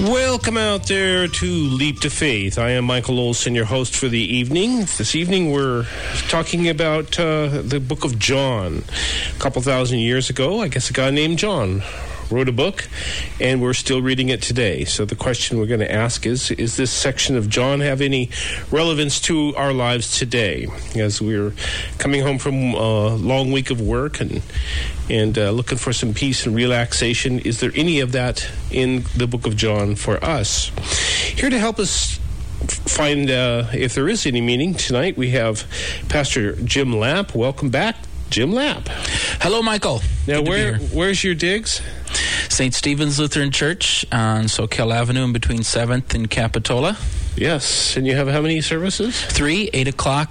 Welcome out there to Leap to Faith. I am Michael Olson, your host for the evening. This evening we're talking about the book of John. A couple thousand years ago, I guess a guy named John wrote a book, and we're still reading it today. So the question we're going to ask is this section of John have any relevance to our lives today? As we're coming home from a long week of work and looking for some peace and relaxation, is there any of that in the book of John for us? Here to help us find if there is any meaning tonight, we have Pastor Jim Lapp. Welcome back, Jim Lapp. Hello, Michael. Now, where's your digs? St. Stephen's Lutheran Church on Soquel Avenue in between 7th and Capitola. Yes, and you have how many services? 3, 8 o'clock,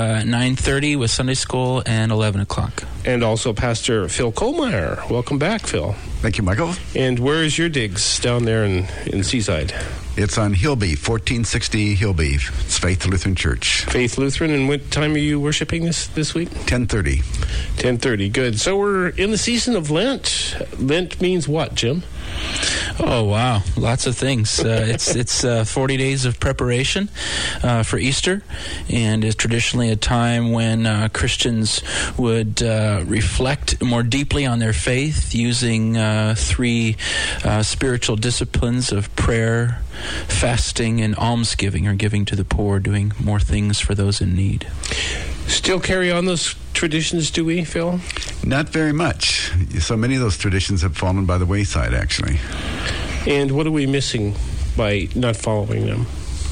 9:30 with Sunday school, and 11 o'clock. And also Pastor Phil Kohlmeyer. Welcome back, Phil. Thank you, Michael. And where is your digs down there in Seaside? It's on Hilby, 1460 Hilby. It's Faith Lutheran Church. Faith Lutheran. And what time are you worshiping this week? 10:30. 10:30. Good. So we're in the season of Lent. Lent means what, Jim? Oh, wow. Lots of things. It's 40 days of preparation for Easter, and is traditionally a time when Christians would reflect more deeply on their faith using 3 spiritual disciplines of prayer, fasting, and almsgiving, or giving to the poor, doing more things for those in need. Still carry on those traditions, do we, Phil? Not very much. So many of those traditions have fallen by the wayside, actually. And what are we missing by not following them?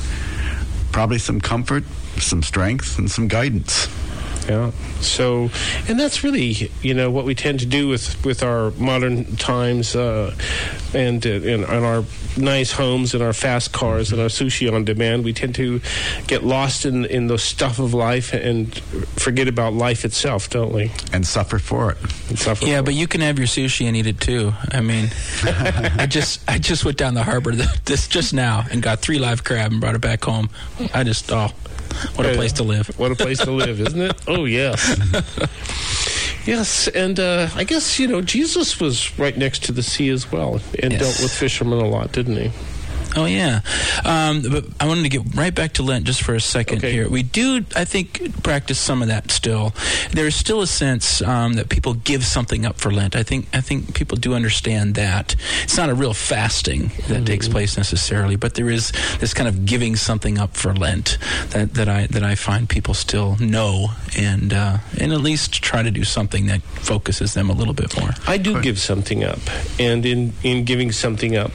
Probably some comfort, some strength, and some guidance. Yeah. So, and that's really, what we tend to do with our modern times and in our nice homes and our fast cars and our sushi on demand. We tend to get lost in the stuff of life and forget about life itself, don't we? And suffer for it. But you can have your sushi and eat it too. I mean, I just went down the harbor just now and got 3 live crab and brought it back home. What a place to live. What a place to live, isn't it? Oh, yes. Yes, and I guess, Jesus was right next to the sea as well and dealt with fishermen a lot, didn't he? Oh, yeah. But I wanted to get right back to Lent just for a second here. We do, I think, practice some of that still. There is still a sense that people give something up for Lent. I think people do understand that. It's not a real fasting that takes place necessarily, but there is this kind of giving something up for Lent that I find people still know and at least try to do something that focuses them a little bit more. I do give something up, and in giving something up,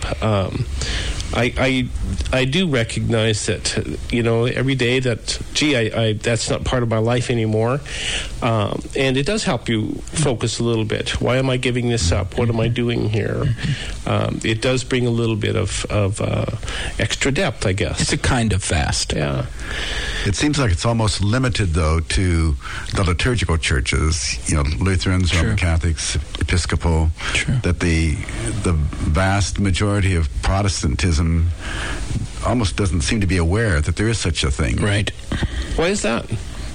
I do recognize that, every day that, that's not part of my life anymore. And it does help you focus a little bit. Why am I giving this up? What am I doing here? It does bring a little bit of extra depth, I guess. It's a kind of fast. Yeah. It seems like it's almost limited, though, to the liturgical churches, Lutherans, Roman Catholics, Episcopal, that the vast majority of Protestantism almost doesn't seem to be aware that there is such a thing. Right. Why is that?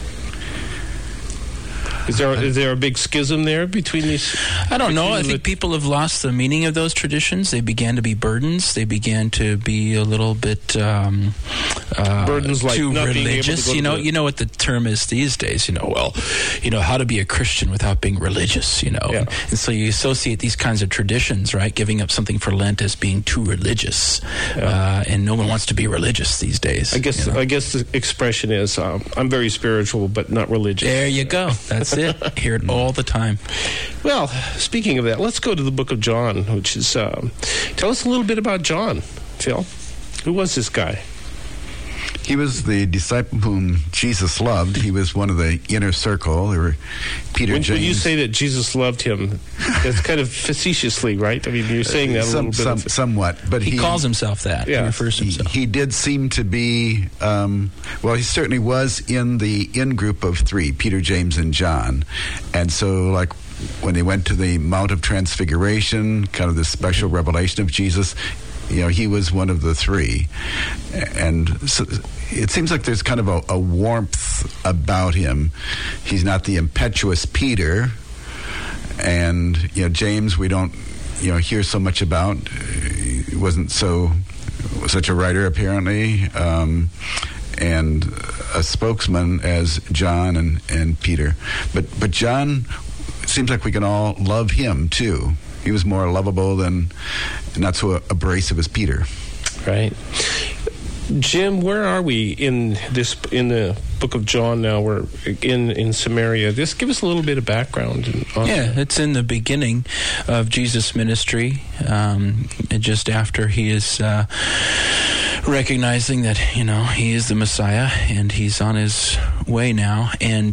Is there a big schism there between these? I don't know. I think people have lost the meaning of those traditions. They began to be burdens. They began to be a little bit burdens like too not religious. Being able to you know what the term is these days. How to be a Christian without being religious. And so you associate these kinds of traditions, right? Giving up something for Lent as being too religious, and no one wants to be religious these days. I guess the expression is I'm very spiritual but not religious. There you go. That's it. Hear it all the time. Well, speaking of that, let's go to the book of John, which is tell us a little bit about John, Phil. Who was this guy? He was the disciple whom Jesus loved. He was one of the inner circle, or James. When you say that Jesus loved him, that's kind of facetiously, right? I mean, you're saying that a little bit. Somewhat, but he calls himself that. Yeah. He refers to himself. He did seem to be, he certainly was in the in-group of 3, Peter, James, and John. And so, like, when they went to the Mount of Transfiguration, kind of this special revelation of Jesus, he was one of the 3. And so it seems like there's kind of a warmth about him. He's not the impetuous Peter. And, James, we don't, hear so much about. He wasn't so such a writer, apparently, and a spokesman as John and Peter. But John, seems like we can all love him, too. He was more lovable and not so abrasive as Peter. Right. Jim, where are we in the book of John now? We're in Samaria. Just give us a little bit of background. It's in the beginning of Jesus' ministry, just after he is recognizing that, he is the Messiah, and he's on his way now. And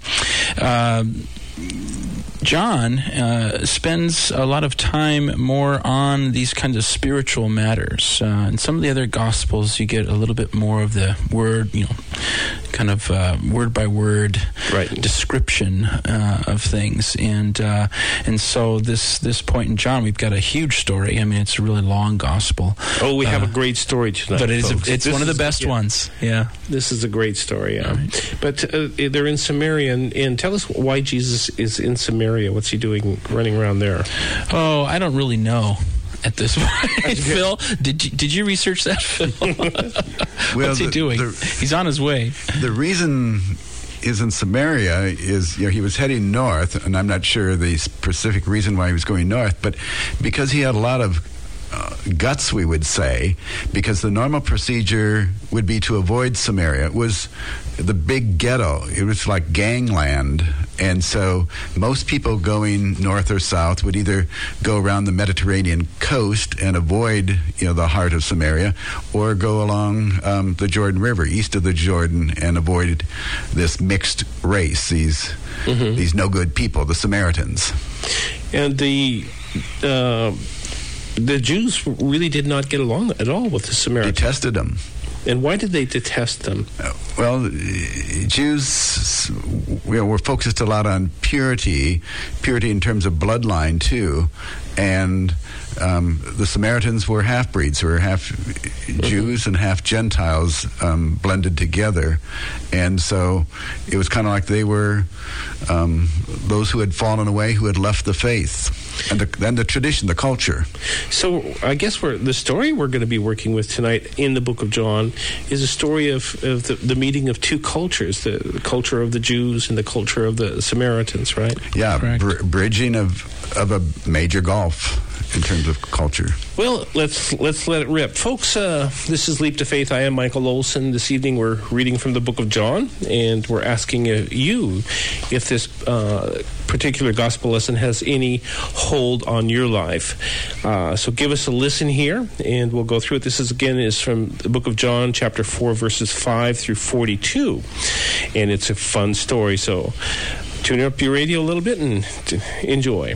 John spends a lot of time more on these kinds of spiritual matters. In some of the other Gospels, you get a little bit more of the word, kind of word by word description of things. And so this point in John, we've got a huge story. I mean, it's a really long Gospel. Oh, we have a great story tonight, but it's one of the best ones. Yeah, this is a great story. Yeah, right. But they're in Samaria, and tell us why Jesus is in Samaria. What's he doing running around there? Oh, I don't really know at this point. Phil, did you research that, Phil? What's he doing? He's on his way. The reason is in Samaria is, he was heading north, and I'm not sure the specific reason why he was going north, but because he had a lot of guts, we would say, because the normal procedure would be to avoid Samaria. It was the big ghetto. It was like gangland. And so most people going north or south would either go around the Mediterranean coast and avoid, the heart of Samaria, or go along the Jordan River, east of the Jordan, and avoid this mixed race, these no-good people, the Samaritans. And the Jews really did not get along at all with the Samaritans. Detested them. And why did they detest them? Well, Jews were focused a lot on purity in terms of bloodline, too. And the Samaritans were half-breeds, who were half Jews and half Gentiles blended together. And so it was kind of like they were those who had fallen away, who had left the faith. And then the tradition, the culture. So I guess the story we're going to be working with tonight in the book of John is a story of the meeting of two cultures, the culture of the Jews and the culture of the Samaritans, right? Yeah, bridging of a major gulf in terms of culture. Well, let's let it rip. Folks, this is Leap to Faith. I am Michael Olson. This evening we're reading from the book of John, and we're asking you if this particular gospel lesson has any hold on your life. So give us a listen here, and we'll go through it. This is from the book of John, chapter 4, verses 5 through 42. And it's a fun story, so tune up your radio a little bit and enjoy.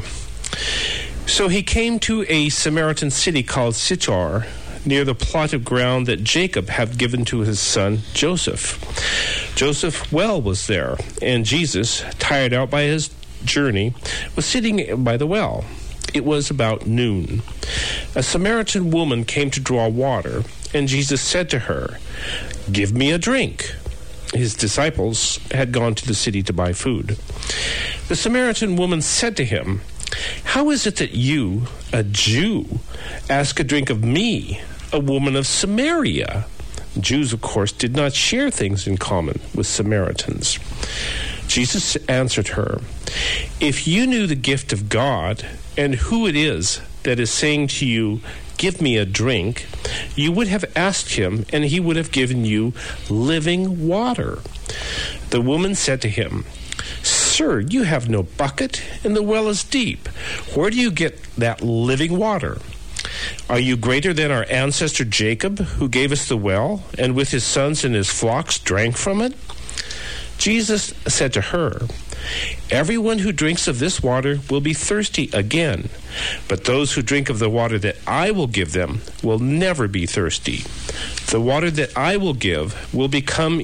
So he came to a Samaritan city called Sychar, near the plot of ground that Jacob had given to his son Joseph. Joseph's well was there, and Jesus, tired out by his journey, was sitting by the well. It was about noon. A Samaritan woman came to draw water, and Jesus said to her, "Give me a drink." His disciples had gone to the city to buy food. The Samaritan woman said to him, "How is it that you, a Jew, ask a drink of me, a woman of Samaria?" Jews, of course, did not share things in common with Samaritans. Jesus answered her, "If you knew the gift of God and who it is that is saying to you, 'Give me a drink,' you would have asked him, and he would have given you living water." The woman said to him, "Sir, you have no bucket, and the well is deep. Where do you get that living water? Are you greater than our ancestor Jacob, who gave us the well, and with his sons and his flocks drank from it?" Jesus said to her, "Everyone who drinks of this water will be thirsty again, but those who drink of the water that I will give them will never be thirsty. The water that I will give will become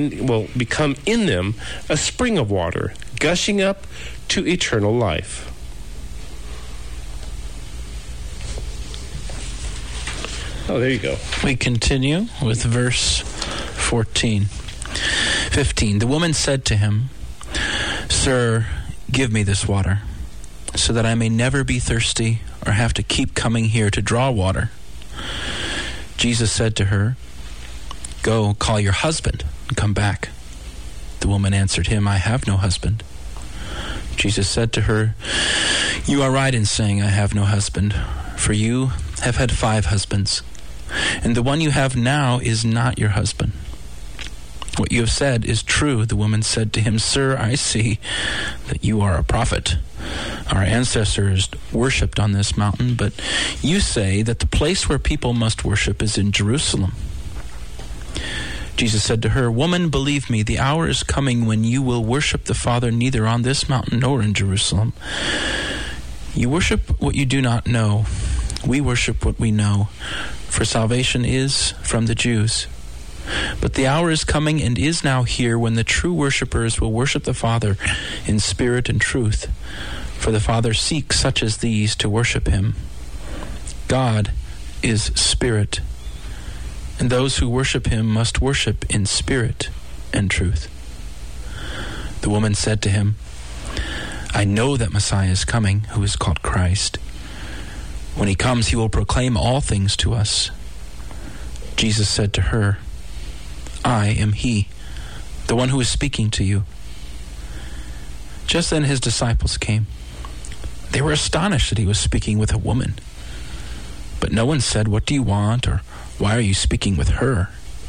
in them a spring of water, gushing up to eternal life." Oh, there you go. We continue with verse 15. The woman said to him, "Sir, give me this water, so that I may never be thirsty or have to keep coming here to draw water." Jesus said to her, "Go, call your husband and come back." The woman answered him, "I have no husband." Jesus said to her, "You are right in saying, 'I have no husband,' for you have had 5 husbands, and the one you have now is not your husband. What you have said is true." The woman said to him, "Sir, I see that you are a prophet. Our ancestors worshipped on this mountain, but you say that the place where people must worship is in Jerusalem." Jesus said to her, "Woman, believe me, the hour is coming when you will worship the Father neither on this mountain nor in Jerusalem. You worship what you do not know. We worship what we know, for salvation is from the Jews. But the hour is coming and is now here when the true worshippers will worship the Father in spirit and truth, for the Father seeks such as these to worship him. God is spirit, and those who worship him must worship in spirit and truth." The woman said to him, "I know that Messiah is coming, who is called Christ. When he comes, he will proclaim all things to us." Jesus said to her, "I am he, the one who is speaking to you." Just then his disciples came. They were astonished that he was speaking with a woman. But no one said, "What do you want?" or "Why are you speaking with her?"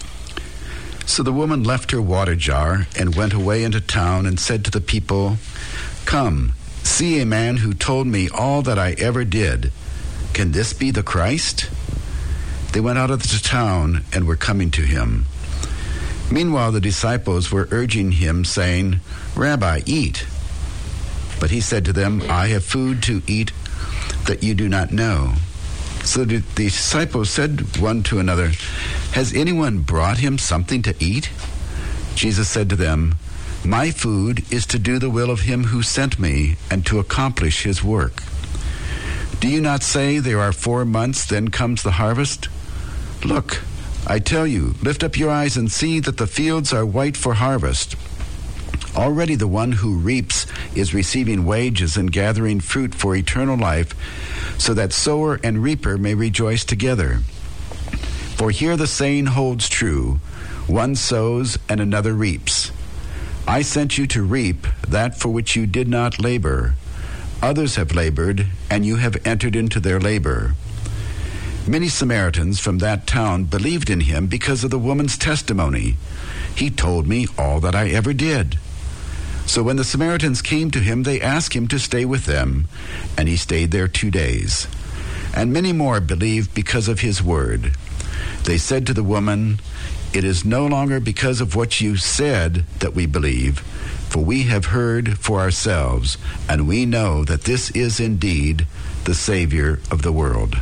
So the woman left her water jar and went away into town and said to the people, "Come, see a man who told me all that I ever did. Can this be the Christ?" They went out of the town and were coming to him. Meanwhile, the disciples were urging him, saying, "Rabbi, eat." But he said to them, "I have food to eat that you do not know." So the disciples said one to another, "Has anyone brought him something to eat?" Jesus said to them, "My food is to do the will of him who sent me and to accomplish his work. Do you not say there are 4 months, then comes the harvest? Look, I tell you, lift up your eyes and see that the fields are white for harvest. Already the one who reaps is receiving wages and gathering fruit for eternal life, so that sower and reaper may rejoice together. For here the saying holds true, one sows and another reaps. I sent you to reap that for which you did not labor. Others have labored, and you have entered into their labor." Many Samaritans from that town believed in him because of the woman's testimony. "He told me all that I ever did." So when the Samaritans came to him, they asked him to stay with them, and he stayed there 2 days. And many more believed because of his word. They said to the woman, "It is no longer because of what you said that we believe, for we have heard for ourselves, and we know that this is indeed the Savior of the world."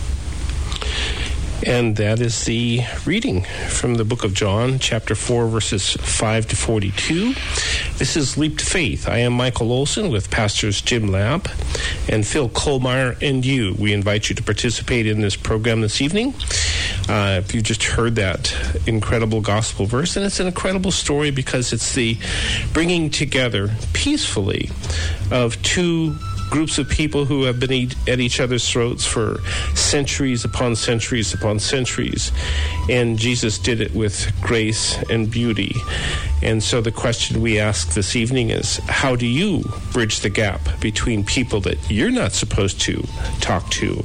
And that is the reading from the book of John, chapter 4, verses 5 to 42. This is Leap to Faith. I am Michael Olson with Pastors Jim Lapp and Phil Kohlmeyer and you. We invite you to participate in this program this evening. If you just heard that incredible gospel verse, and it's an incredible story because it's the bringing together peacefully of 2 groups of people who have been at each other's throats for centuries upon centuries upon centuries. And Jesus did it with grace and beauty. And so the question we ask this evening is, how do you bridge the gap between people that you're not supposed to talk to?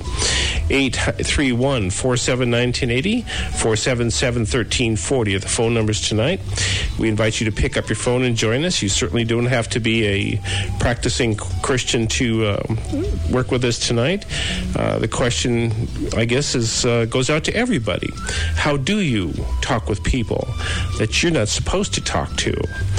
831-479-1080, 477-1340 are the phone numbers tonight. We invite you to pick up your phone and join us. You certainly don't have to be a practicing Christian to work with us tonight. The question, I guess, goes out to everybody. How do you talk with people that you're not supposed to talk to?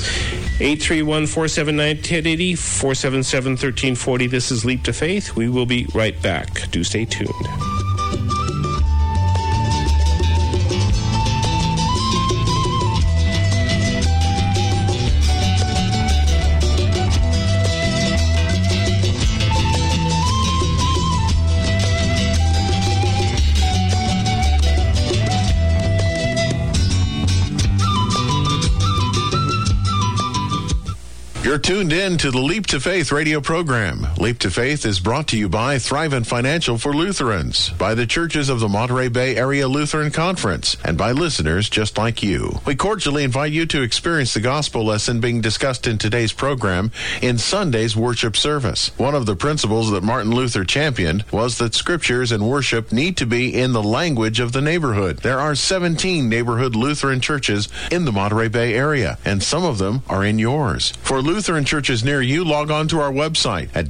831-479-1080, 477-1340. This is Leap to Faith. We will be right back. Do stay tuned. You're tuned in to the Leap to Faith radio program. Leap to Faith is brought to you by Thrivent Financial for Lutherans, by the churches of the Monterey Bay Area Lutheran Conference, and by listeners just like you. We cordially invite you to experience the gospel lesson being discussed in today's program in Sunday's worship service. One of the principles that Martin Luther championed was that scriptures and worship need to be in the language of the neighborhood. There are 17 neighborhood Lutheran churches in the Monterey Bay area, and some of them are in yours. For Lutheran churches near you, log on to our website at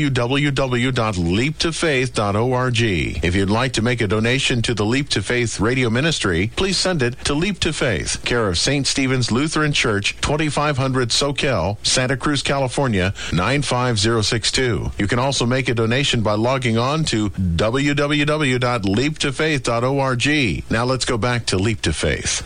www.leaptofaith.org. If you'd like to make a donation to the Leap to Faith radio ministry, please send it to Leap to Faith, care of St. Stephen's Lutheran Church, 2500 Soquel, Santa Cruz, California, 95062. You can also make a donation by logging on to www.leaptofaith.org. Now let's go back to Leap to Faith.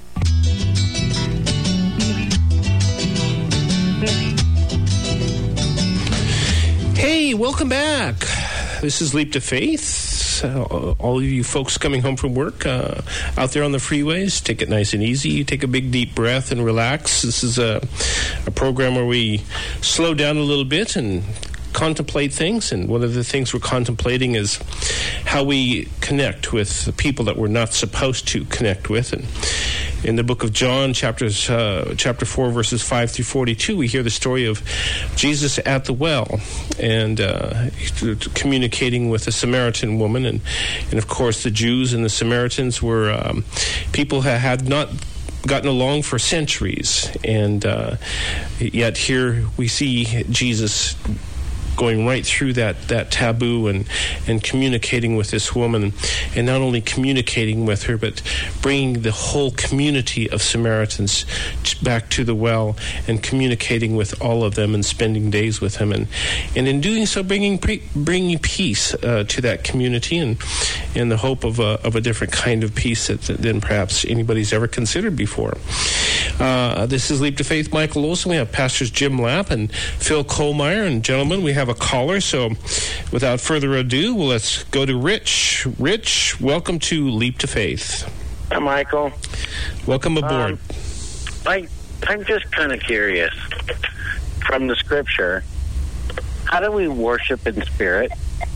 Hey, welcome back. This is Leap to Faith. All of you folks coming home from work, out there on the freeways, take it nice and easy. Take a big, deep breath and relax. This is a program where we slow down a little bit and contemplate things, and one of the things we're contemplating is how we connect with the people that we're not supposed to connect with. And in the book of John, chapter 4, verses 5 through 42, we hear the story of Jesus at the well and communicating with a Samaritan woman. And of course, the Jews and the Samaritans were people who had not gotten along for centuries. And yet here we see Jesus going right through that taboo and communicating with this woman, and not only communicating with her, but bringing the whole community of Samaritans back to the well and communicating with all of them and spending days with them, and in doing so bringing peace to that community, and in the hope of a different kind of peace than perhaps anybody's ever considered before. This is Leap to Faith. Michael Olson. We have Pastors Jim Lapp and Phil Kohlmeyer, and gentlemen, we have a caller, so without further ado, let's go to Rich. Rich, welcome to Leap to Faith. Hi, Michael. Welcome aboard. I'm just kind of curious, from the scripture, how do we worship in spirit?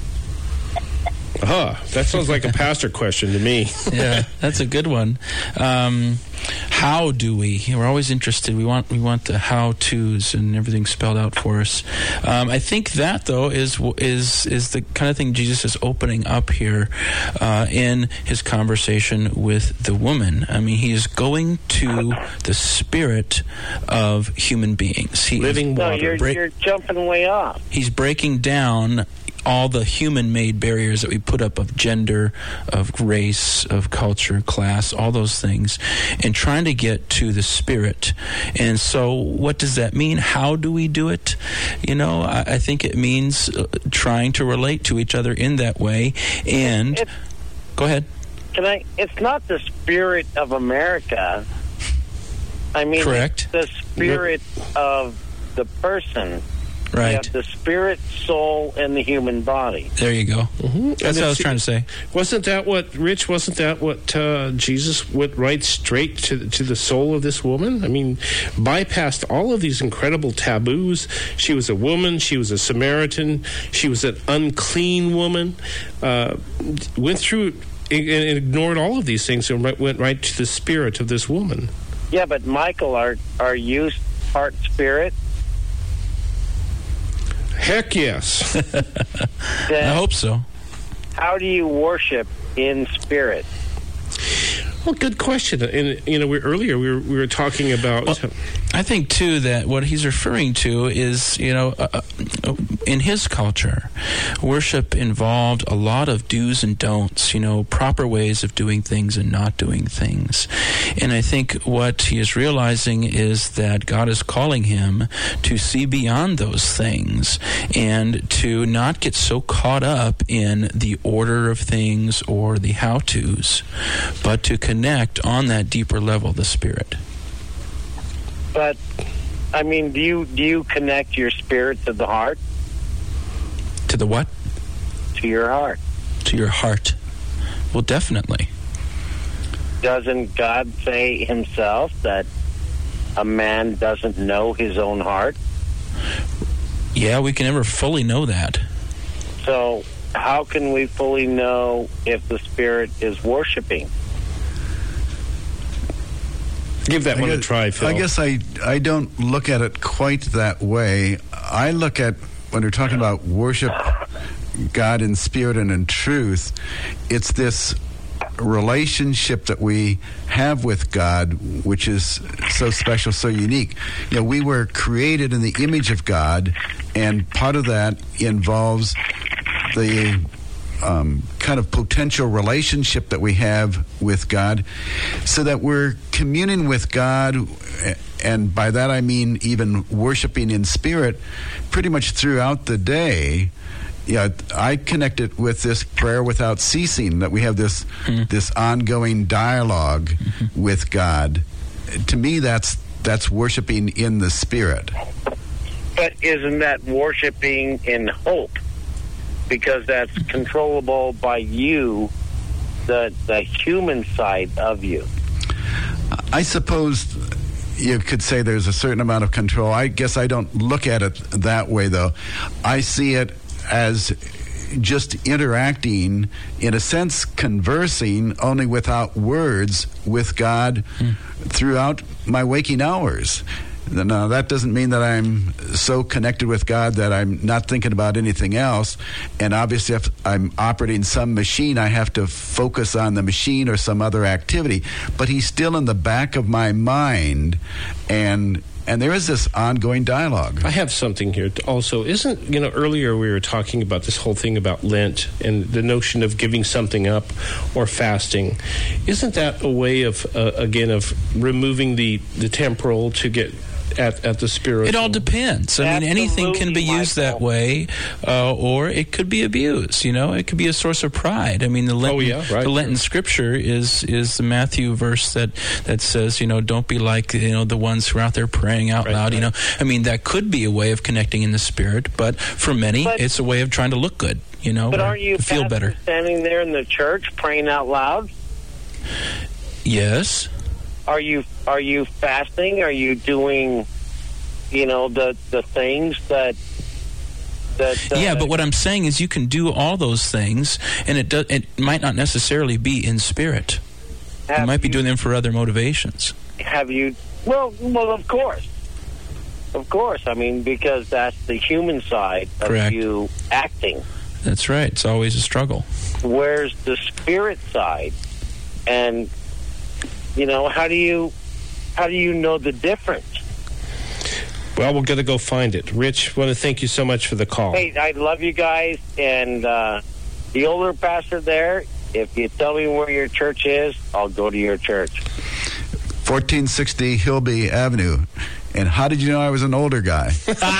That sounds like a pastor question to me. Yeah, that's a good one. How do we? We're always interested. We want the how-tos and everything spelled out for us. I think that, though, is the kind of thing Jesus is opening up here in his conversation with the woman. I mean, he is going to the spirit of human beings. Living water. No, you're jumping way off. He's breaking down all the human-made barriers that we put up of gender, of race, of culture, class, all those things, and trying to get to the spirit. And so what does that mean? How do we do it? You know, I think it means trying to relate to each other in that way. And go ahead. It's not the spirit of America. I mean, correct. It's the spirit of the person. Right. You have the spirit, soul, and the human body. There you go. Mm-hmm. That's what I was trying to say. Wasn't that what Jesus went right straight to the soul of this woman? I mean, bypassed all of these incredible taboos. She was a woman. She was a Samaritan. She was an unclean woman. Went through and ignored all of these things and went right to the spirit of this woman. Yeah, but Michael, are you part spirit? Heck yes. I hope so. How do you worship in spirit? Well, good question. And earlier we were talking about. Well, I think too that what he's referring to is, in his culture, worship involved a lot of do's and don'ts. Proper ways of doing things and not doing things. And I think what he is realizing is that God is calling him to see beyond those things and to not get so caught up in the order of things or the how-tos, but to connect on that deeper level, the spirit. But, I mean, do you connect your spirit to the heart? To the what? To your heart. To your heart. Well, definitely. Doesn't God say himself that a man doesn't know his own heart? Yeah, we can never fully know that. So how can we fully know if the Spirit is worshiping? Give that one a try, Phil. I guess I don't look at it quite that way. I look at, when we're talking about worship God in spirit and in truth, it's this relationship that we have with God, which is so special, so unique. You know, we were created in the image of God, and part of that involves the kind of potential relationship that we have with God, so that we're communing with God, and by that I mean even worshiping in spirit pretty much throughout the day. Yeah, I connect it with this prayer without ceasing, that we have this ongoing dialogue with God. To me, that's worshiping in the Spirit. But isn't that worshiping in hope? Because that's controllable by you, the human side of you. I suppose you could say there's a certain amount of control. I guess I don't look at it that way, though. I see it as just interacting, in a sense, conversing only without words with God throughout my waking hours. Now, that doesn't mean that I'm so connected with God that I'm not thinking about anything else. And obviously, if I'm operating some machine, I have to focus on the machine or some other activity. But He's still in the back of my mind, and there is this ongoing dialogue. I have something here also. Isn't, earlier we were talking about this whole thing about Lent and the notion of giving something up or fasting. Isn't that a way of, again, of removing the temporal to get at the spiritual? It all depends. I mean, anything can be used that way, or it could be abused. It could be a source of pride. I mean, the Lenten scripture is the Matthew verse that says, don't be like the ones who are out there praying out loud. Right. I mean, that could be a way of connecting in the Spirit, but for many, it's a way of trying to look good. But aren't you feel better standing there in the church praying out loud? Yes. Are you fasting? Are you doing, the things that? Yeah, but what I'm saying is, you can do all those things, and it might not necessarily be in spirit. You might be doing them for other motivations. Have you? Well, of course. I mean, because that's the human side of Correct. You acting. That's right. It's always a struggle. Where's the spirit side? And how do you know the difference? Well, we're going to go find it. Rich, I want to thank you so much for the call. Hey, I love you guys. And the older pastor there, if you tell me where your church is, I'll go to your church. 1460 Hilby Avenue. And how did you know I was an older guy?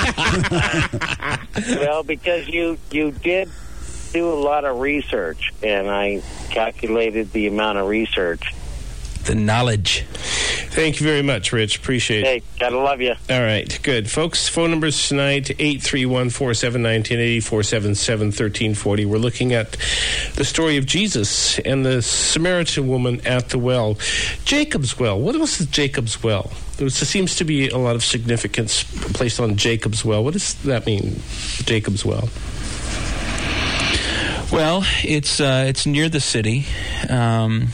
Well, because you did do a lot of research, and I calculated the amount of research. The knowledge. Thank you very much, Rich. Appreciate it. Hey, gotta love you. All right, good. Folks, phone numbers tonight, 831-479-1080, 477-1340. We're looking at the story of Jesus and the Samaritan woman at the well. Jacob's well. What was the Jacob's well? There seems to be a lot of significance placed on Jacob's well. What does that mean, Jacob's well? Well, it's near the city, and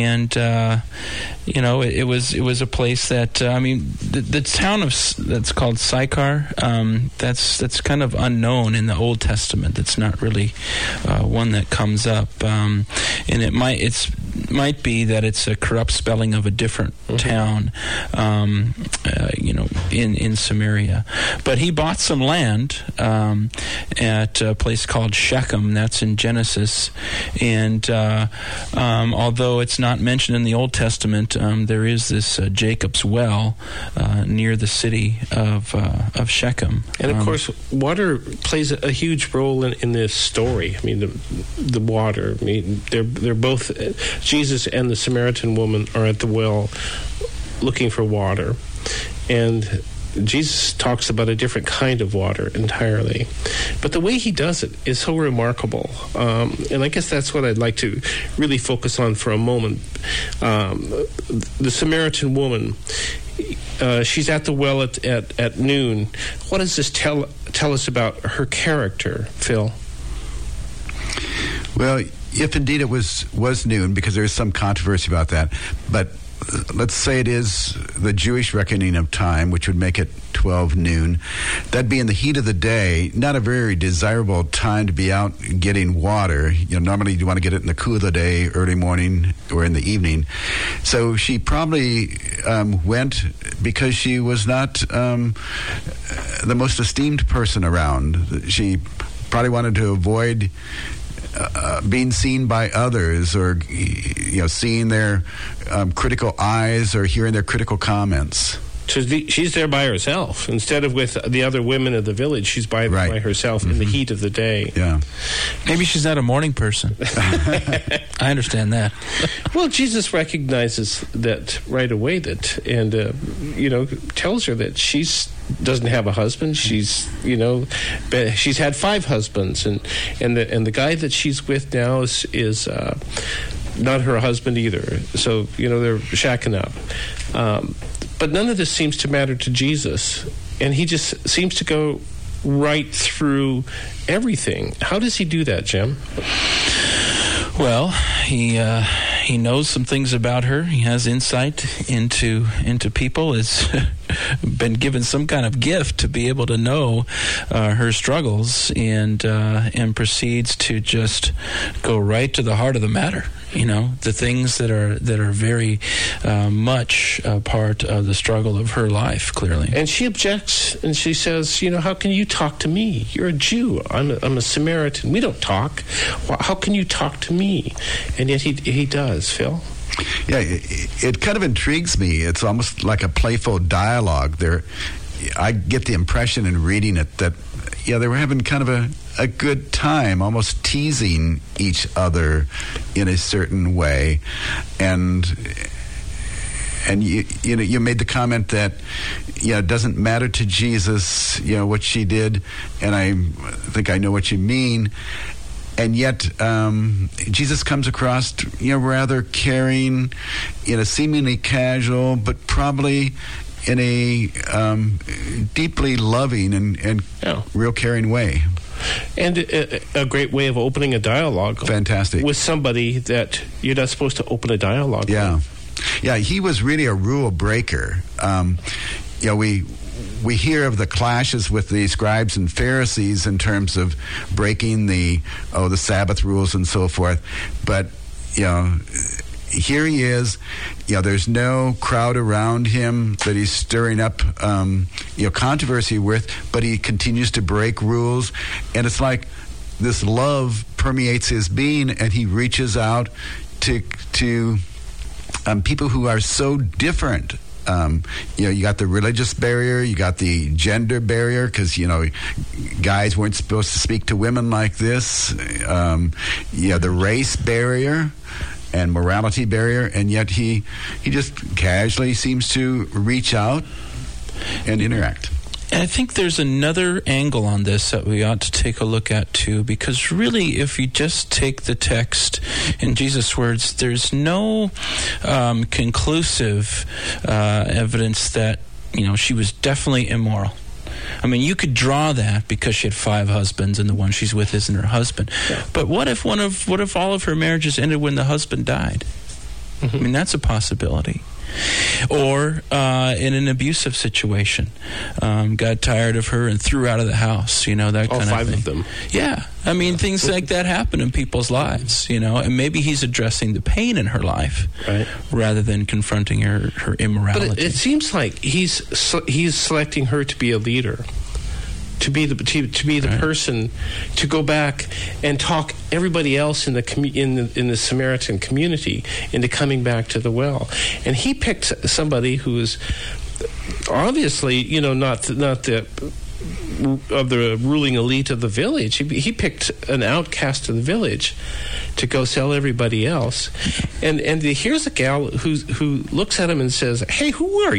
it was a place that the town that's called Sychar. That's kind of unknown in the Old Testament. That's not really one that comes up, and it might be that it's a corrupt spelling of a different town, in Samaria. But he bought some land at a place called Shechem. That's in Genesis, and although it's not mentioned in the Old Testament, there is this Jacob's well near the city of Shechem. And of course, water plays a huge role in this story. I mean, the water. I mean, they're both. Jesus and the Samaritan woman are at the well looking for water. And Jesus talks about a different kind of water entirely. But the way he does it is so remarkable. And I guess that's what I'd like to really focus on for a moment. The Samaritan woman, she's at the well at noon. What does this tell tell us about her character, Phil? Well, if indeed it was noon, because there's some controversy about that, but let's say it is the Jewish reckoning of time, which would make it 12 noon. That'd be in the heat of the day, not a very desirable time to be out getting water. Normally you want to get it in the cool of the day, early morning, or in the evening. So she probably went because she was not the most esteemed person around. She probably wanted to avoid being seen by others, or seeing their critical eyes, or hearing their critical comments. So she's there by herself instead of with the other women of the village. She's by herself in the heat of the day. Yeah, maybe she's not a morning person. I understand that. Well, Jesus recognizes that right away. And tells her that she's doesn't have a husband. She's she's had 5 husbands, and the guy that she's with now is not her husband either. So they're shacking up. But none of this seems to matter to Jesus, and he just seems to go right through everything. How does he do that, Jim? Well, he knows some things about her. He has insight into people. Has been given some kind of gift to be able to know her struggles, and proceeds to just go right to the heart of the matter. The things that are very much a part of the struggle of her life, clearly. And she objects, and she says, how can you talk to me? You're a Jew. I'm a Samaritan. We don't talk. How can you talk to me? And yet he does, Phil. Yeah, it kind of intrigues me. It's almost like a playful dialogue there. I get the impression in reading it that they were having kind of a good time, almost teasing each other in a certain way. And you made the comment that it doesn't matter to Jesus what she did, and I think I know what you mean. And yet, Jesus comes across, rather caring, in a seemingly casual, but probably in a deeply loving and real caring way. And a great way of opening a dialogue. Fantastic. With somebody that you're not supposed to open a dialogue with. Yeah, he was really a rule breaker. We hear of the clashes with the scribes and Pharisees in terms of breaking the Sabbath rules and so forth. But, here he is. There's no crowd around him that he's stirring up, controversy with, but he continues to break rules. And it's like this love permeates his being, and he reaches out to people who are so different. You got the religious barrier, you got the gender barrier, because guys weren't supposed to speak to women like this. The race barrier and morality barrier, and yet he just casually seems to reach out and interact. And I think there's another angle on this that we ought to take a look at too, because really, if you just take the text in Jesus' words, there's no conclusive evidence that she was definitely immoral. I mean, you could draw that because she had 5 husbands and the one she's with isn't her husband. Yeah. But what if all of her marriages ended when the husband died? Mm-hmm. I mean, that's a possibility. Or in an abusive situation, got tired of her and threw out of the house, that kind of thing. All 5 of them. Yeah. I mean, things like that happen in people's lives, and maybe he's addressing the pain in her life rather than confronting her immorality. But it seems like he's selecting her to be a leader. To be the person to go back and talk everybody else in the Samaritan community into coming back to the well, and he picked somebody who is obviously not the of the ruling elite of the village. He picked an outcast of the village to go sell everybody else, and here's a gal who looks at him and says, "Hey, who are you?"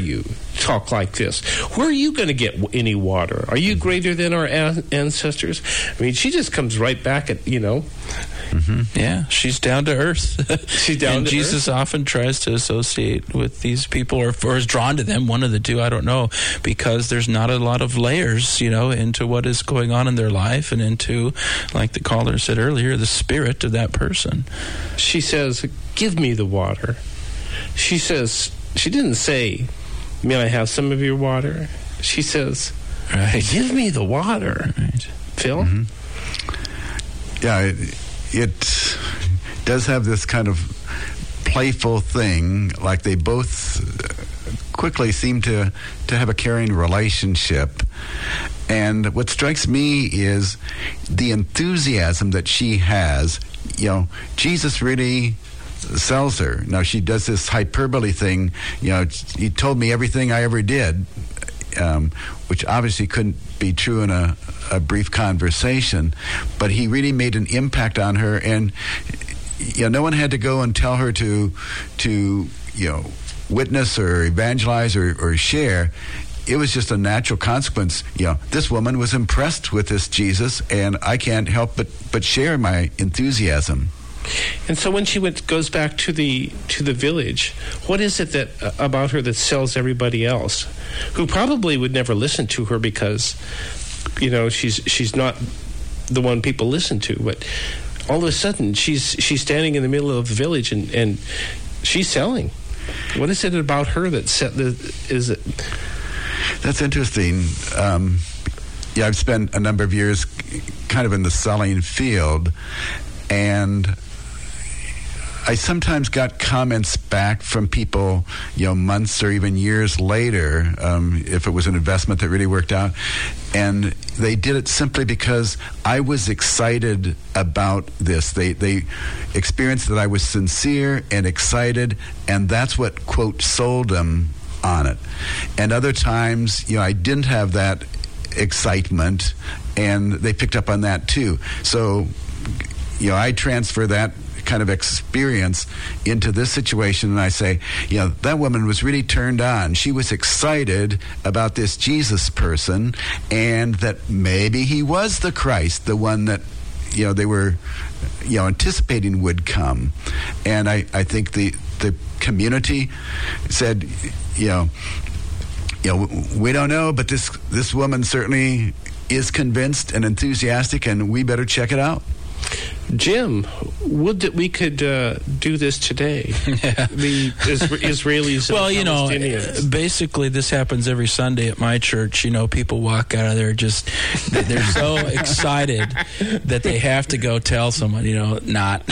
talk like this. Where are you going to get any water? Are you greater than our ancestors? I mean, she just comes right back at, Yeah, she's down to earth. She's down and to Jesus earth. often tries to associate with these people, or is drawn to them, one of the two, I don't know, because there's not a lot of layers, into what is going on in their life and into, like the caller said earlier, the spirit of that person. She says, give me the water. She says, she didn't say, may I have some of your water? She says, Right. give me the water. Right. Phil? Mm-hmm. Yeah, it does have this kind of playful thing, like they both quickly seem to have a caring relationship. And what strikes me is the enthusiasm that she has. Jesus really sells her. Now, she does this hyperbole thing. He told me everything I ever did, which obviously couldn't be true in a brief conversation, but he really made an impact on her, and no one had to go and tell her to witness or evangelize or share. It was just a natural consequence. This woman was impressed with this Jesus, and I can't help but share my enthusiasm. And so when she goes back to the village, what is it that about her that sells everybody else, who probably would never listen to her because, she's not the one people listen to? But all of a sudden, she's standing in the middle of the village and she's selling. What is it about her that is it? That's interesting. I've spent a number of years kind of in the selling field, and I sometimes got comments back from people, months or even years later, if it was an investment that really worked out. And they did it simply because I was excited about this. They experienced that I was sincere and excited, and that's what, quote, sold them on it. And other times, I didn't have that excitement, and they picked up on that too. So, I transfer that kind of experience into this situation, and I say, that woman was really turned on. She was excited about this Jesus person, and that maybe he was the Christ, the one that they were anticipating would come. And I think the community said, we don't know, but this woman certainly is convinced and enthusiastic, and we better check it out. Jim, would that we could do this today? Yeah. The Israelis and Palestinians. Basically this happens every Sunday at my church. People walk out of there they're so excited that they have to go tell someone, not.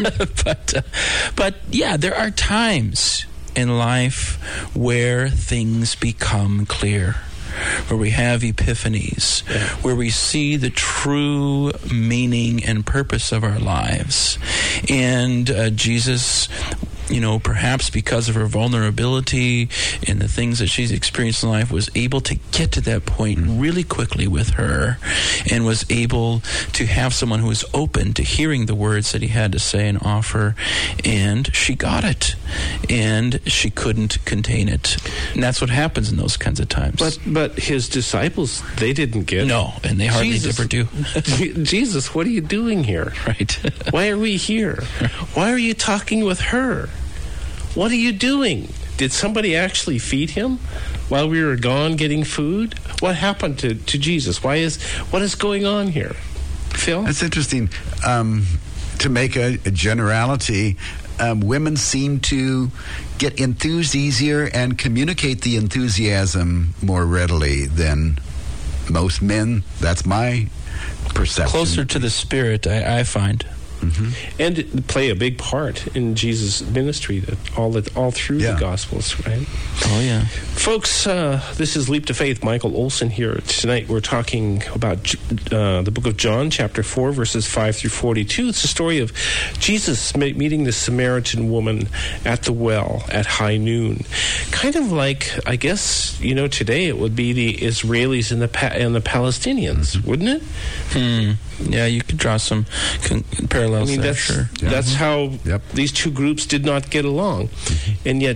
But yeah, there are times in life where things become clear, where we have epiphanies, where we see the true meaning and purpose of our lives. And Jesus, perhaps because of her vulnerability and the things that she's experienced in life, was able to get to that point really quickly with her, and was able to have someone who was open to hearing the words that he had to say and offer, and she got it, and she couldn't contain it. And that's what happens in those kinds of times. But his disciples, they didn't get it. No, and they hardly ever do. Jesus, what are you doing here? Right. Why are we here? Why are you talking with her? What are you doing? Did somebody actually feed him while we were gone getting food? What happened to Jesus? What is going on here? Phil? That's interesting. To make a generality, women seem to get enthused easier and communicate the enthusiasm more readily than most men. That's my perception. Closer to the Spirit, I find. Mm-hmm. And play a big part in Jesus' ministry all through the Gospels, right? Oh, yeah. Folks, this is Leap to Faith. Michael Olson here. Tonight we're talking about the book of John, chapter 4, verses 5 through 42. It's the story of Jesus meeting the Samaritan woman at the well at high noon. Kind of like, I guess, today it would be the Israelis and the Palestinians, wouldn't it? Yeah, you could draw some parallels there, sure. That's how these two groups did not get along. And yet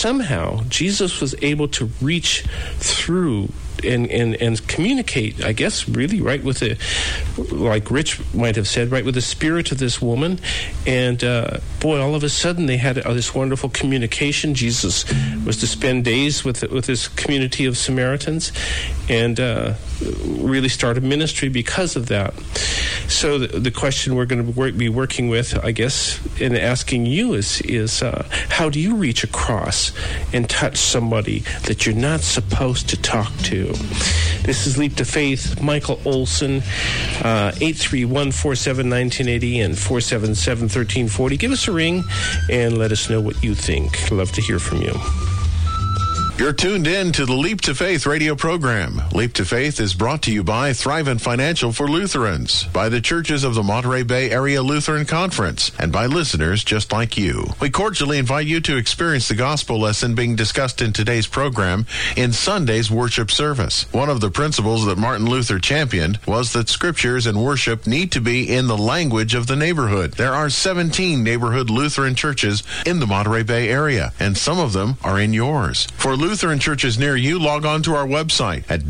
somehow Jesus was able to reach through and communicate, I guess, really right with the, like Rich might have said, right with the spirit of this woman. And boy, all of a sudden they had this wonderful communication. Jesus was to spend days with this community of Samaritans and really start a ministry because of that. So the question we're going to be working with, I guess, and asking you is how do you reach across and touch somebody that you're not supposed to talk to? This is Leap to Faith. Michael Olson, 831-47-1980 and 477-1340. Give us a ring and let us know what you think. Love to hear from you. You're tuned in to the Leap to Faith radio program. Leap to Faith is brought to you by Thrivent Financial for Lutherans, by the churches of the Monterey Bay Area Lutheran Conference, and by listeners just like you. We cordially invite you to experience the gospel lesson being discussed in today's program in Sunday's worship service. One of the principles that Martin Luther championed was that scriptures and worship need to be in the language of the neighborhood. There are 17 neighborhood Lutheran churches in the Monterey Bay area, and some of them are in yours. For Lutheran churches near you, log on to our website at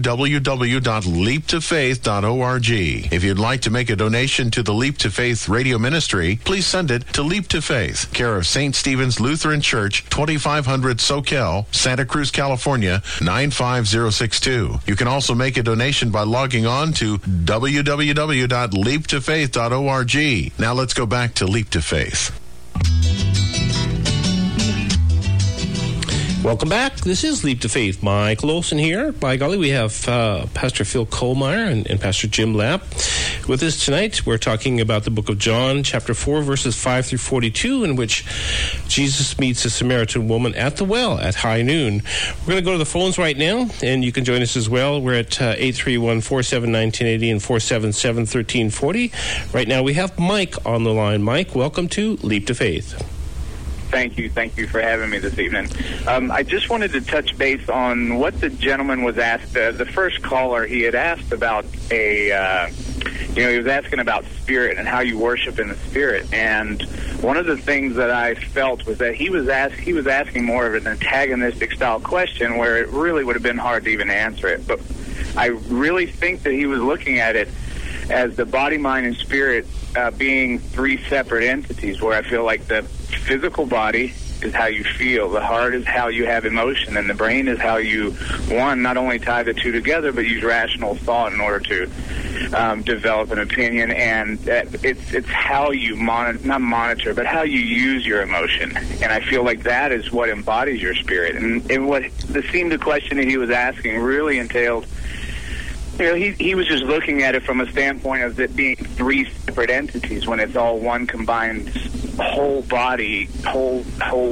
www.leaptofaith.org. If you'd like to make a donation to the Leap to Faith radio ministry, please send it to Leap to Faith, care of St. Stephen's Lutheran Church, 2500 Soquel, Santa Cruz, California, 95062. You can also make a donation by logging on to www.leaptofaith.org. Now let's go back to Leap to Faith. Welcome back. This is Leap to Faith. Michael Olson here. By golly, we have Pastor Phil Kohlmeyer and Pastor Jim Lapp with us tonight. We're talking about the book of John, chapter 4, verses 5 through 42, in which Jesus meets a Samaritan woman at the well at high noon. We're going to go to the phones right now, and you can join us as well. We're at 831-47-1980 and 477-1340. Right now, we have Mike on the line. Mike, welcome to Leap to Faith. Thank you for having me this evening. I just wanted to touch base on what the gentleman was asked. The first caller, he had asked about he was asking about spirit and how you worship in the spirit. And one of the things that I felt was that he was asking more of an antagonistic style question where it really would have been hard to even answer it. But I really think that he was looking at it as the body, mind, and spirit being three separate entities, where I feel like the physical body is how you feel, the heart is how you have emotion, and the brain is how you, not only tie the two together, but use rational thought in order to develop an opinion. And it's how you not monitor, but how you use your emotion. And I feel like that is what embodies your spirit. And what the question that he was asking really entailed, he was just looking at it from a standpoint of it being three separate entities when it's all one combined whole body, your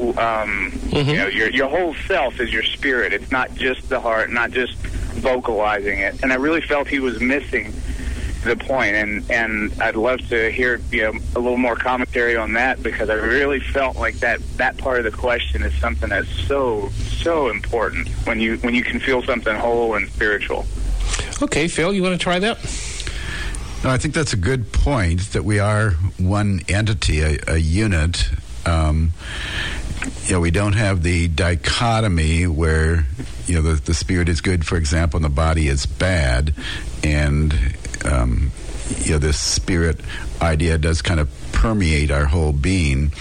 whole self is your spirit. It's not just the heart, not just vocalizing it. And I really felt he was missing the point, and I'd love to hear a little more commentary on that, because I really felt like that part of the question is something that's so important when you can feel something whole and spiritual. Okay, Phil, you want to try that? No, I think that's a good point, that we are one entity, a unit. We don't have the dichotomy where, the spirit is good, for example, and the body is bad. And, this spirit idea does kind of permeate our whole being.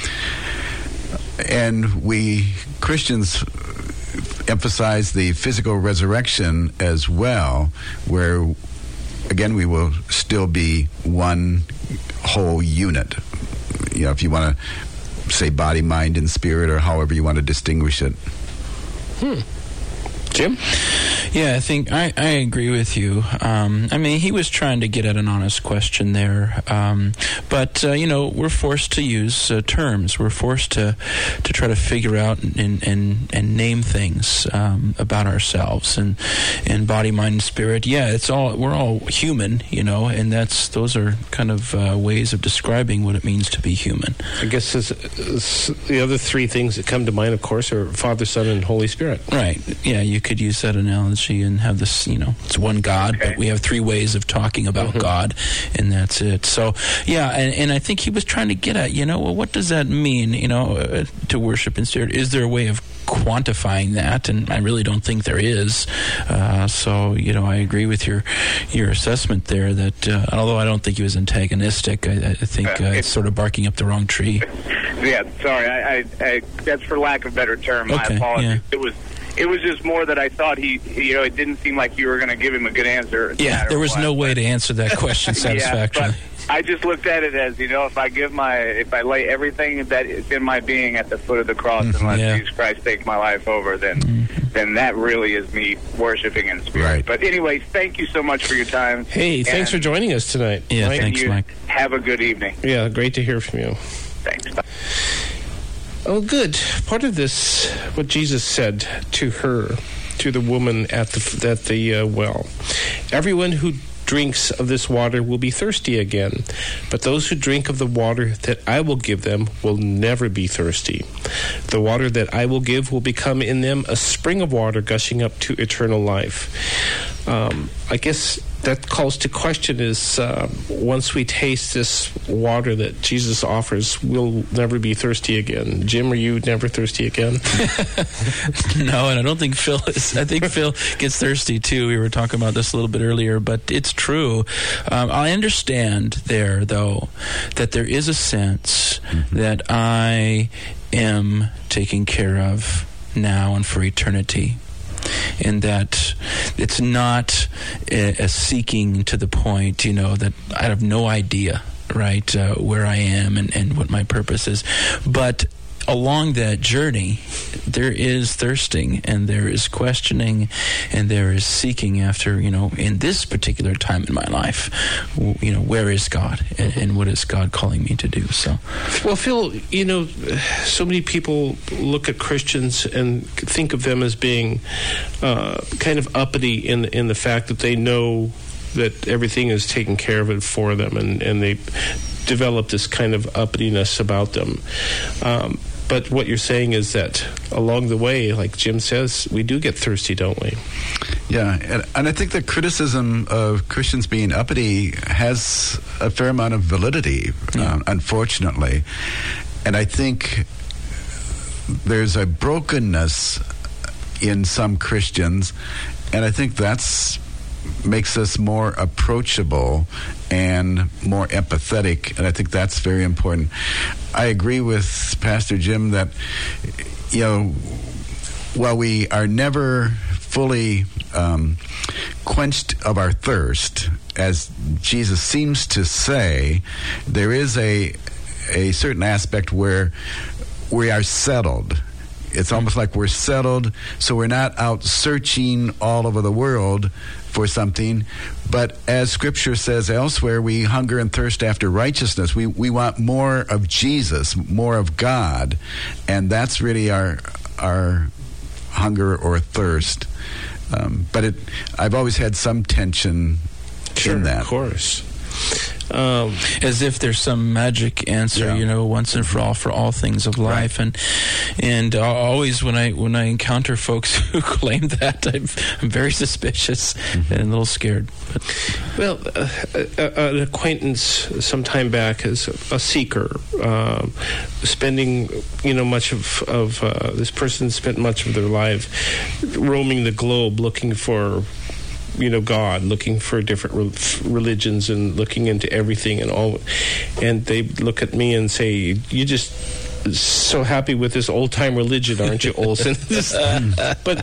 And we Christians emphasize the physical resurrection as well, where again we will still be one whole unit. If you want to say body, mind, and spirit, or however you want to distinguish it. Jim? Yeah, I think I agree with you. He was trying to get at an honest question there. But we're forced to use terms. We're forced to try to figure out and name things about ourselves. And body, mind, and spirit, we're all human, and those are kind of ways of describing what it means to be human. I guess the other three things that come to mind, of course, are Father, Son, and Holy Spirit. Right. Yeah, you could use that analogy analogy and have this, it's one God, but we have three ways of talking about God, and that's it. So, yeah, and I think he was trying to get at, well, what does that mean, to worship in spirit? Is there a way of quantifying that? And I really don't think there is. So, I agree with your assessment there that although I don't think he was antagonistic, I think it's sort of barking up the wrong tree. Yeah, sorry. I that's for lack of a better term. My apologies. Yeah. It was just more that I thought it didn't seem like you were going to give him a good answer. Yeah, there was no way to answer that question satisfactorily. But I just looked at it as, if I lay everything that is in my being at the foot of the cross and let Jesus Christ take my life over, then that really is me worshiping in spirit. Right. But anyway, thank you so much for your time. Hey, thanks for joining us tonight. Yeah, thanks, Mike. Have a good evening. Yeah, great to hear from you. Thanks. Bye. Oh, good. Part of this, what Jesus said to her, to the woman at the well. Everyone who drinks of this water will be thirsty again, but those who drink of the water that I will give them will never be thirsty. The water that I will give will become in them a spring of water gushing up to eternal life. I guess that calls to question is once we taste this water that Jesus offers, we'll never be thirsty again. Jim, are you never thirsty again? No, and I don't think Phil is. I think Phil gets thirsty too. We were talking about this a little bit earlier, but it's true. I understand there, though, that there is a sense that I am taken care of now and for eternity. And that it's not a seeking to the point, that I have no idea, right, where I am and what my purpose is. But along that journey, there is thirsting and there is questioning and there is seeking after, in this particular time in my life, where is God and what is God calling me to do? So, well, Phil, so many people look at Christians and think of them as being kind of uppity in the fact that they know that everything is taken care of it for them, and they develop this kind of uppityness about them. But what you're saying is that along the way, like Jim says, we do get thirsty, don't we? Yeah, and I think the criticism of Christians being uppity has a fair amount of validity, unfortunately. And I think there's a brokenness in some Christians, and I think that's makes us more approachable and more empathetic, and I think that's very important. I agree with Pastor Jim that, while we are never fully quenched of our thirst, as Jesus seems to say, there is a certain aspect where we are settled. It's almost like we're settled, so we're not out searching all over the world for something. But as Scripture says elsewhere, we hunger and thirst after righteousness. We want more of Jesus, more of God, and that's really our hunger or thirst. But I've always had some tension in that. Of course. As if there's some magic answer, once and for all things of life, and always when I encounter folks who claim that, I'm very suspicious and a little scared. Well, an acquaintance some time back is a seeker, spending much of this person spent much of their life roaming the globe looking for God, looking for different religions and looking into everything and all. And they look at me and say, "You're just so happy with this old-time religion, aren't you, Olson?" But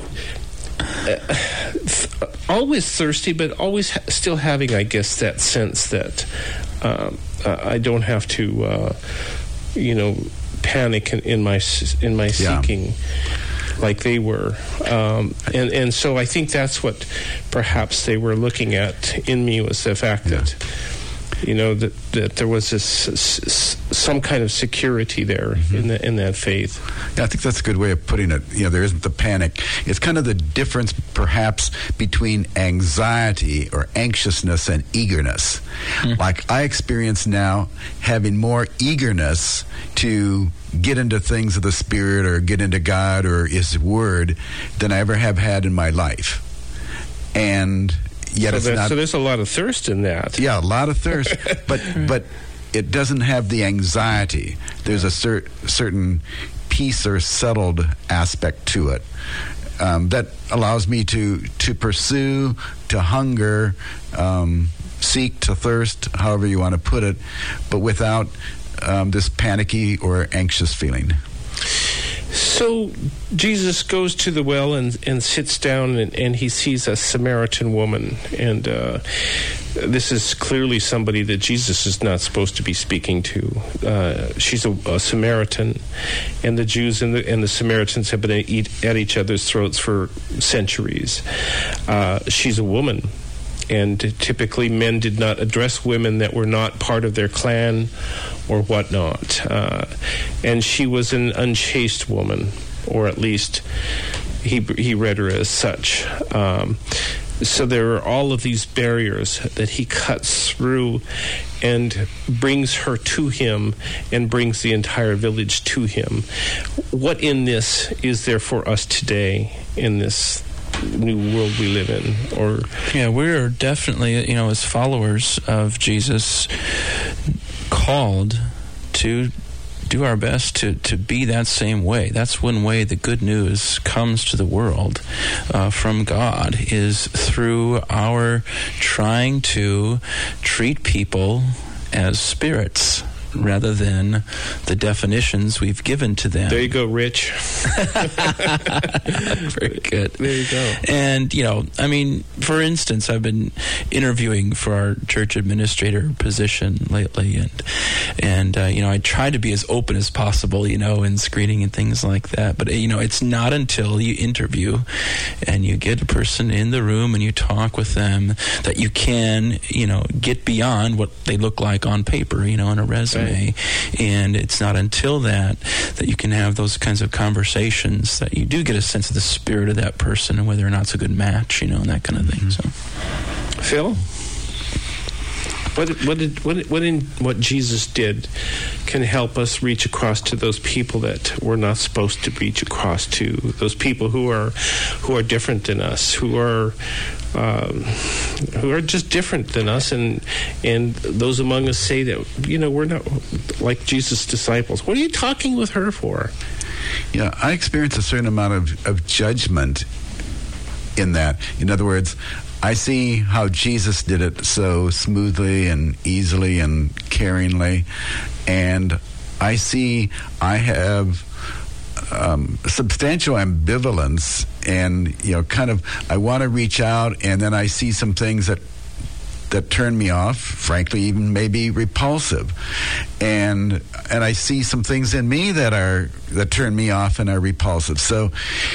always thirsty, but always still having, I guess, that sense that I don't have to, panic in my seeking. Like they were, and so I think that's what perhaps they were looking at in me, was the fact that that there was this some kind of security there in that faith. Yeah, I think that's a good way of putting it. There isn't the panic. It's kind of the difference, perhaps, between anxiety or anxiousness and eagerness. Like I experience now having more eagerness to get into things of the Spirit or get into God or His Word than I ever have had in my life. and yet it's not. So there's a lot of thirst in that. Yeah, a lot of thirst, but it doesn't have the anxiety. There's a certain peace or settled aspect to it that allows me to pursue, to hunger, seek, to thirst, however you want to put it, but without this panicky or anxious feeling. So Jesus goes to the well and sits down, and he sees a Samaritan woman. And this is clearly somebody that Jesus is not supposed to be speaking to. She's a Samaritan, and the Jews and the Samaritans have been at each other's throats for centuries. She's a woman. And typically men did not address women that were not part of their clan or whatnot. And she was an unchaste woman, or at least he read her as such. So there are all of these barriers that he cuts through and brings her to him and brings the entire village to him. What in this is there for us today in this new world we live in? Or we're definitely, as followers of Jesus, called to do our best to be that same way. That's one way the good news comes to the world from God, is through our trying to treat people as spirits rather than the definitions we've given to them. There you go, Rich. Very good. There you go. And, for instance, I've been interviewing for our church administrator position lately, and I try to be as open as possible, in screening and things like that. But, it's not until you interview and you get a person in the room and you talk with them that you can, get beyond what they look like on paper, in a resume. Right. And it's not until that you can have those kinds of conversations that you do get a sense of the spirit of that person and whether or not it's a good match, and that kind of thing. So, Phil, what Jesus did can help us reach across to those people that we're not supposed to reach across to, those people who are different than us, who are just different than us, and those among us say that we're not like Jesus' disciples. What are you talking with her for? Yeah, I experience a certain amount of judgment in that. In other words, I see how Jesus did it so smoothly and easily and caringly, and I see I have substantial ambivalence, and I want to reach out, and then I see some things that turn me off, frankly, even maybe repulsive, and I see some things in me that turn me off and are repulsive. So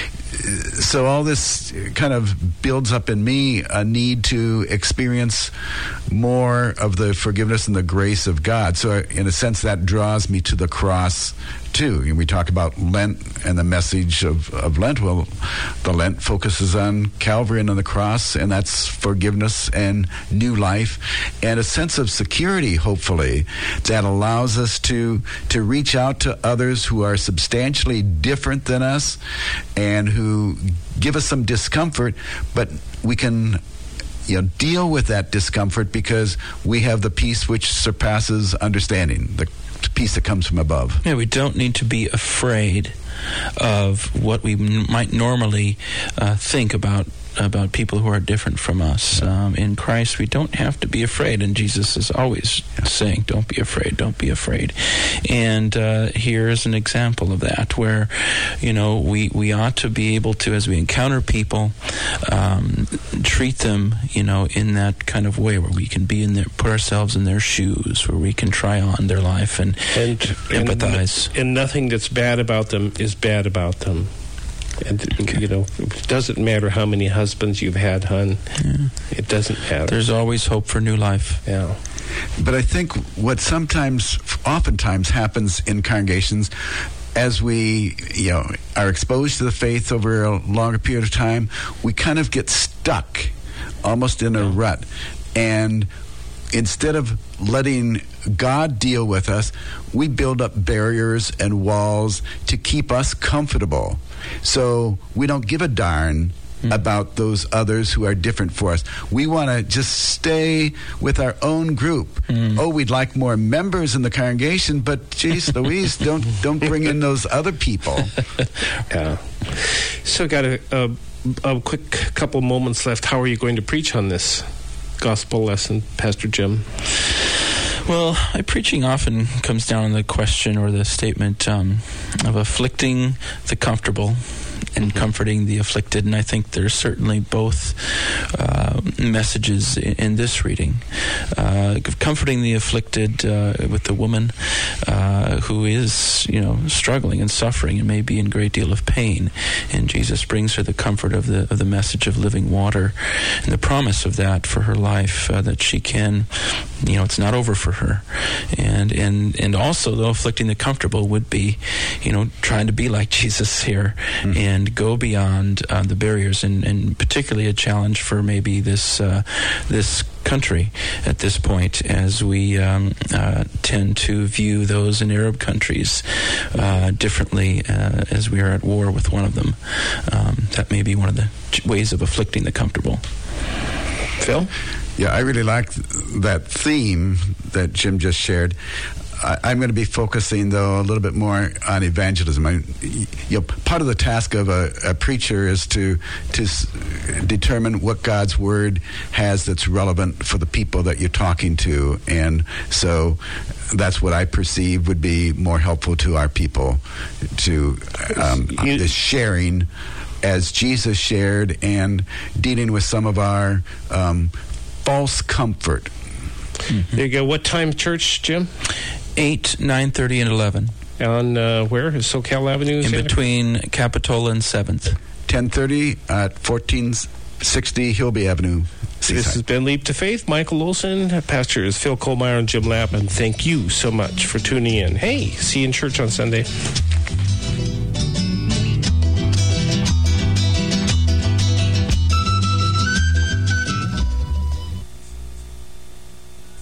all this kind of builds up in me a need to experience more of the forgiveness and the grace of God. So in a sense, that draws me to the cross too. We talk about Lent and the message of Lent. Well, the Lent focuses on Calvary and on the cross, and that's forgiveness and new life and a sense of security, hopefully, that allows us to reach out to others who are substantially different than us and who give us some discomfort, but we can deal with that discomfort because we have the peace which surpasses understanding, the peace that comes from above. Yeah, we don't need to be afraid of what we might normally think about people who are different from us. In Christ, we don't have to be afraid, and Jesus is always saying, don't be afraid, don't be afraid. And here is an example of that, where, we ought to be able to, as we encounter people, treat them, in that kind of way, where we can be in put ourselves in their shoes, where we can try on their life and empathize. And nothing that's bad about them is bad about them. And, it doesn't matter how many husbands you've had, hon. Yeah. It doesn't matter. There's always hope for new life. Yeah. But I think what oftentimes happens in congregations, as we, are exposed to the faith over a longer period of time, we kind of get stuck almost in a rut. And instead of letting God deal with us, we build up barriers and walls to keep us comfortable. So we don't give a darn about those others who are different for us. We want to just stay with our own group. Oh, we'd like more members in the congregation, but geez Louise, don't bring in those other people. Yeah. So got a quick couple moments left. How are you going to preach on this gospel lesson, Pastor Jim? Well, my preaching often comes down to the question or the statement of afflicting the comfortable and comforting the afflicted, and I think there's certainly both messages in this reading. Comforting the afflicted with the woman who is, struggling and suffering and may be in a great deal of pain, and Jesus brings her the comfort of the message of living water and the promise of that for her life, that she can, it's not over for her, and also though afflicting the comfortable would be, trying to be like Jesus here and go beyond the barriers, and particularly a challenge for maybe this country at this point, as we tend to view those in Arab countries differently, as we are at war with one of them. That may be one of the ways of afflicting the comfortable. Phil? Yeah, I really like that theme that Jim just shared. I'm going to be focusing, though, a little bit more on evangelism. Part of the task of a preacher is to determine what God's Word has that's relevant for the people that you're talking to. And so that's what I perceive would be more helpful to our people, to this sharing as Jesus shared and dealing with some of our false comfort. There you go. What time church, Jim? 8, 9:30, and 11. On where? Is SoCal Avenue? In between Capitola and 7th. 10:30 at 1460 Hilby Avenue. Seaside. This has been Leap to Faith. Michael Olson, pastors Phil Kohlmeyer and Jim Lappin. Thank you so much for tuning in. Hey, see you in church on Sunday.